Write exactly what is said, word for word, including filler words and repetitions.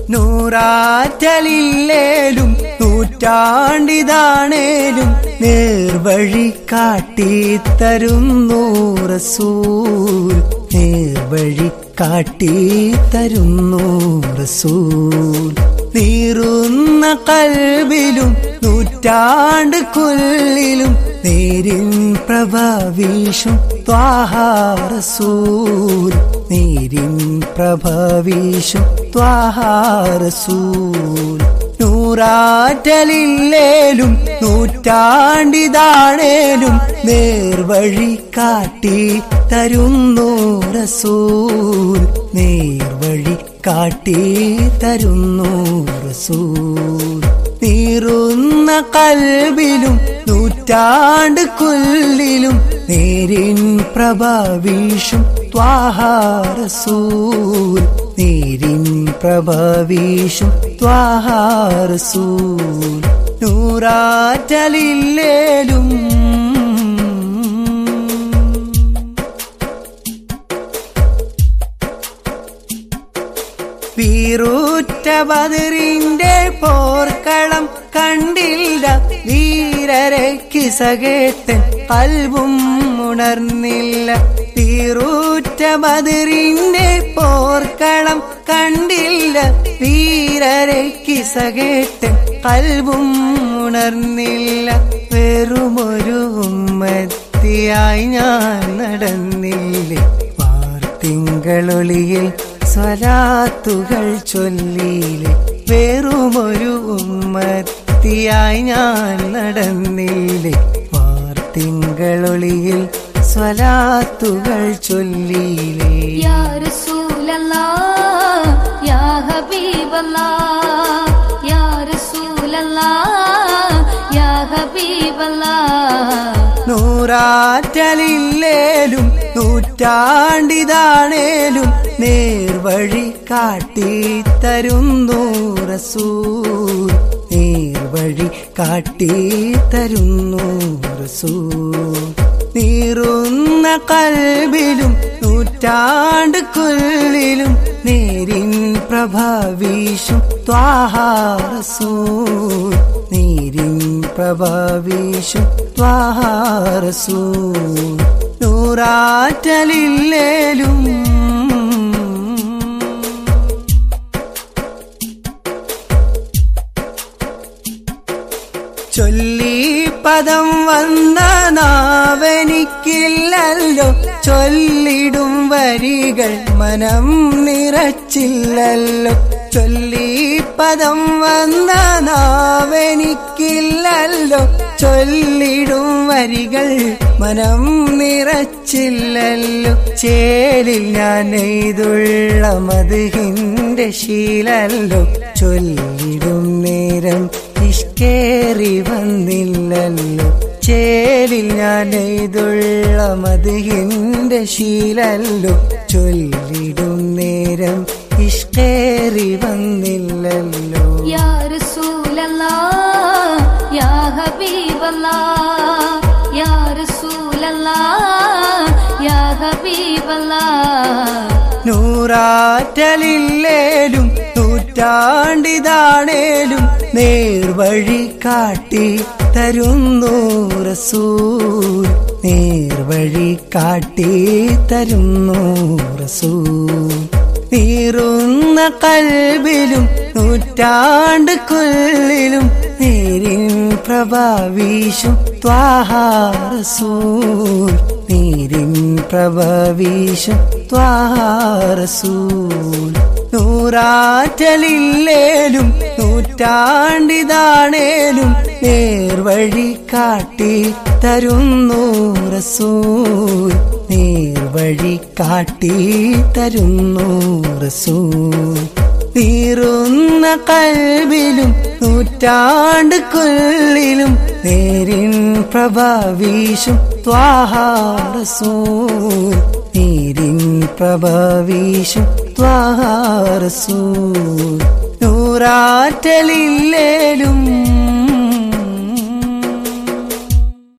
നൂറാറ്റലില്ലേലും നൂറ്റാണ്ടിതാണേലും നേർവഴി കാട്ടിത്തരുന്നു റസൂൽ, നേർവഴി കാട്ടിത്തരുന്നു റസൂൽ. നീറുന്ന കൽബിലും നൂറ്റാണ്ട് കൊല്ലിലും നേരിൻ പ്രഭ വീശും ത്വാഹ റസൂൽ, നേരിൻ പ്രഭ വീശും ത്വാഹ റസൂൽ. നൂറാറ്റലില്ലേലും നൂറ്റാണ്ടിതാണേലും നേർവഴി കാട്ടി തരുന്നു റസൂൽ, നേർവഴി കാട്ടി തരുന്നു റസൂൽ. നീറുന്ന കൽബിലും നൂറ്റാണ്ട് കൊല്ലിലും നേരിൻ പ്രഭ വീശും ത്വാഹ റസൂൽ, നേരിൻ പ്രഭ വീശും ത്വാഹ റസൂൽ. നൂറാറ്റലില്ലേലും വീറൂറ്റ ബദറിന്റെ പോർക്കളം കണ്ടില്ല, വീരരെ കിസകേട്ടൻ കൽബും ഉണർന്നില്ല. വീറൂറ്റ ബദറിന്റെ പോർക്കളം കണ്ടില്ല, വീരരെ കിസകേട്ടൻ കൽബും ഉണർന്നില്ല. വെറുമൊരു ഉമ്മത്തിയായി ഞാൻ നടന്നില്ലേ, വാർത്തിങ്കളൊളിയിൽ സ്വലാത്തുകൾ ചൊല്ലിയിലെ. വെറുമൊരു ഉമ്മത്തിയായി ഞാൻ നടന്നില്ലേ, വാർത്തിങ്കളൊളിയിൽ സ്വലാത്തുകൾ ചൊല്ലിയിലെ. യാ റസൂലല്ലാഹ് യാ ഹബീബല്ലാഹ്, യാ റസൂലല്ലാഹ് യാ ഹബീബല്ലാഹ്. നൂറാറ്റലില്ലേലും നൂറ്റാണ്ടിതാണേലും നേർവഴി കാട്ടിത്തരുന്നു റസൂൽ, നേർവഴി കാട്ടിത്തരുന്നു റസൂൽ. നീറുന്ന കൽബിലും നൂറ്റാണ്ട് കൊല്ലിലും നേരിൻ പ്രഭ വീശും ത്വാഹ റസൂൽ, നേരിൻ പ്രഭ വീശും ത്വാഹ റസൂൽ. നൂറാറ്റലില്ലേലും ചൊല്ലി പദം വന്ന നാവെനിക്കില്ലല്ലോ, ചൊല്ലിടും വരികൾ മനം നിറച്ചില്ലല്ലോ. ചൊല്ലി പദം വന്ന നാവെനിക്കില്ലല്ലോ, ചൊല്ലിടും വരികൾ മനം നിറച്ചില്ലല്ലോ. ചേലിൽ ഞാൻ നെയ്തുള്ള മദ്ഹിന്റെ ശീലല്ലോ, ചൊല്ലിടും നേരം ഇഷ്കേറി വന്നില്ലല്ലോ. ചേലിൽ ഞാൻ നെയ്തുള്ള മദ്ഹിന്റെ ശീലല്ലോ, ചൊല്ലിടും നേരം ഇഷ്കേറി വന്നില്ലല്ലോ. യാ റസൂലല്ലാഹ് യാ ഹബീബല്ലാഹ്, യാ റസൂലല്ലാഹ് യാ ഹബീബല്ലാഹ്. നൂറാറ്റലില്ലേലും നൂറ്റാണ്ടിതാണേലും നേർവഴി കാട്ടി തരുന്നു റസൂൽ, നേർവഴി കാട്ടി തരുന്നു റസൂൽ. നീറുന്ന കൽബിലും നൂറ്റാണ്ട് കൊല്ലിലും നേരിൻ പ്രഭ വീശും ത്വാഹ റസൂൽ, നേരിൻ പ്രഭ വീശും ത്വാഹ റസൂൽ. നൂറാറ്റലില്ലേലും നൂറ്റാണ്ടിതാണേലും നേർവഴി കാട്ടി തരുന്നു റസൂൽ, നേർവഴി കാട്ടി തരുന്നു റസൂൽ. നീറുന്ന കൽബിലും നൂറ്റാണ്ട് കൊല്ലിലും നേരിൻ പ്രഭ വീശും ത്വാഹ റസൂൽ, നേരിൻ പ്രഭ വീശും ത്വാഹ റസൂൽ. നൂറാറ്റലില്ലേലും